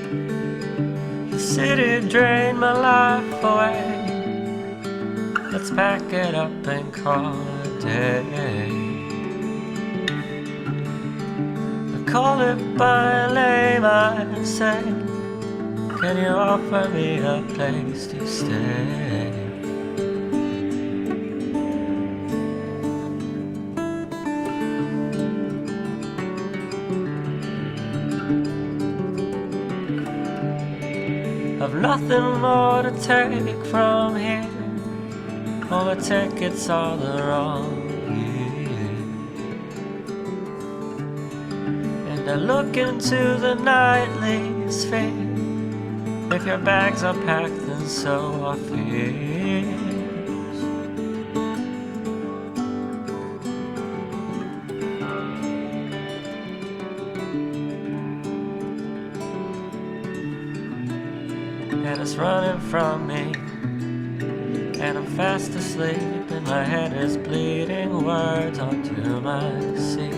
The city drained my life away. Let's pack it up and call it a day. I call it by name, I say, can you offer me a place to stay? I've nothing more to take from here. All the tickets are the wrong year. And I look into the nightly sphere. If your bags are packed, then so are fears. And it's running from me, and I'm fast asleep, and my head is bleeding words onto my seat.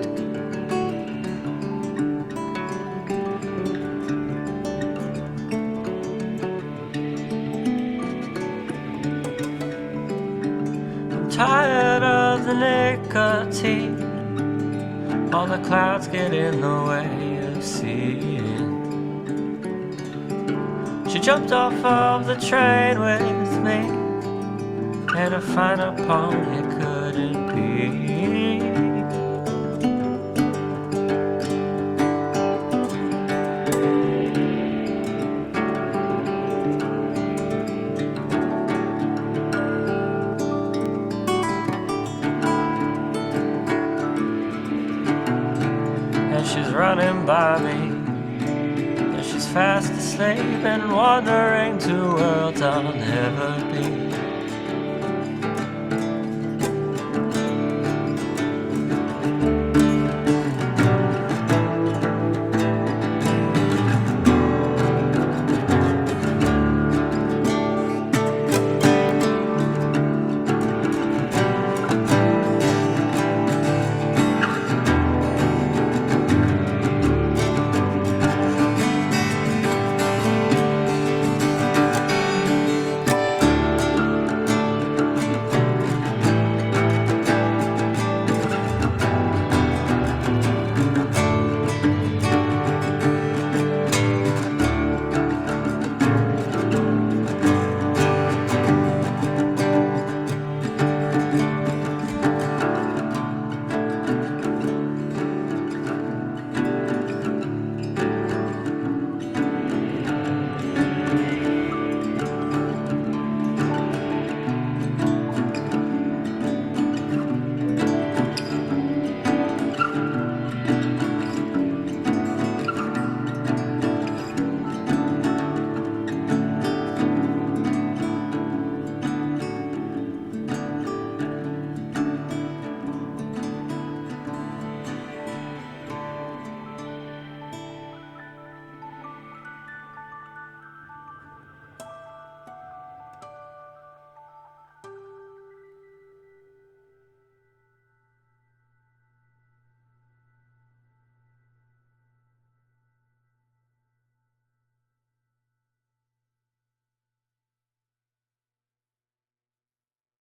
I'm tired of the nicotine, all the clouds get in the way of seeing. She jumped off of the train with me, and a finer poem it couldn't be. And she's running by me, and she's fast asleep and wandering to worlds I'll never be.